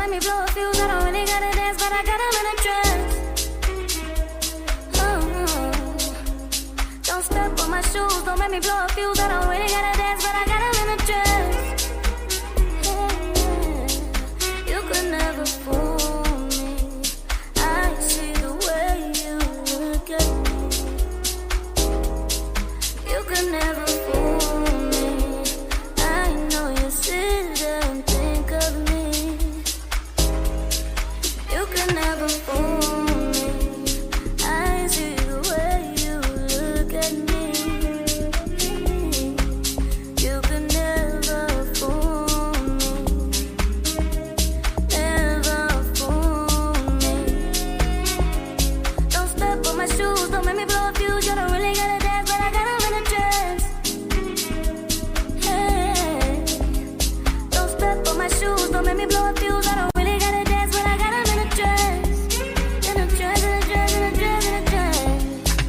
make me blow a fuse. I don't really gotta dance, but I got 'em in a trance. Don't step on my shoes, don't make me blow a fuse. I don't really gotta dance, but I got 'em in a trance. You could never fool me. I see the way you look at me. You could never fool me. I know you sit there and think of me. You could never fool me. I see the way you look at me. You could never fool me. Never fool me. Don't step on my shoes, don't make me blow a fuse. You don't really gotta dance, but I got 'em in a trance. Hey, don't step on my shoes, don't make me blow a fuse. I don't really gotta dance, but I got 'em in a trance. In a trance, in a trance, in a trance, in a trance.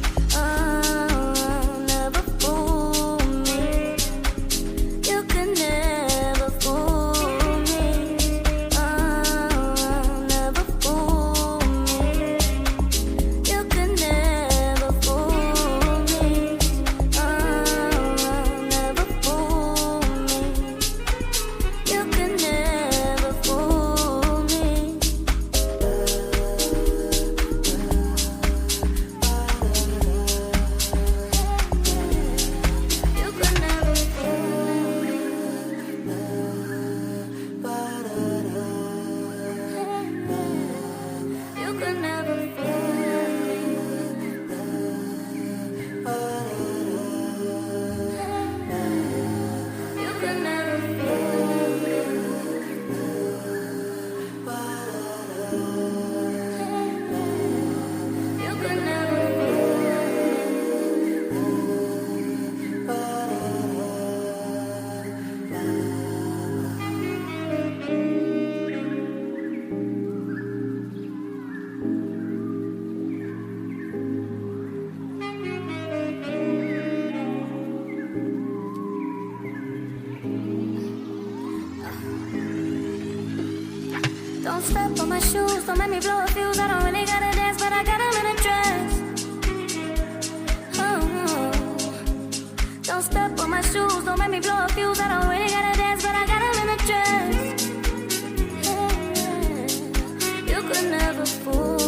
Oh, never fool me. You can never fool me. Oh, never fool me. You can never fool me. Oh, never fool me. You can never fool me. You can never fool me. You can never fool me. You can never fool me. You can never Don't step on my shoes, don't make me blow a fuse. I don't really gotta dance, but I got 'em in a trance. Don't step on my shoes, don't make me blow a fuse. I don't really gotta dance, but I got 'em in a trance. You could never fool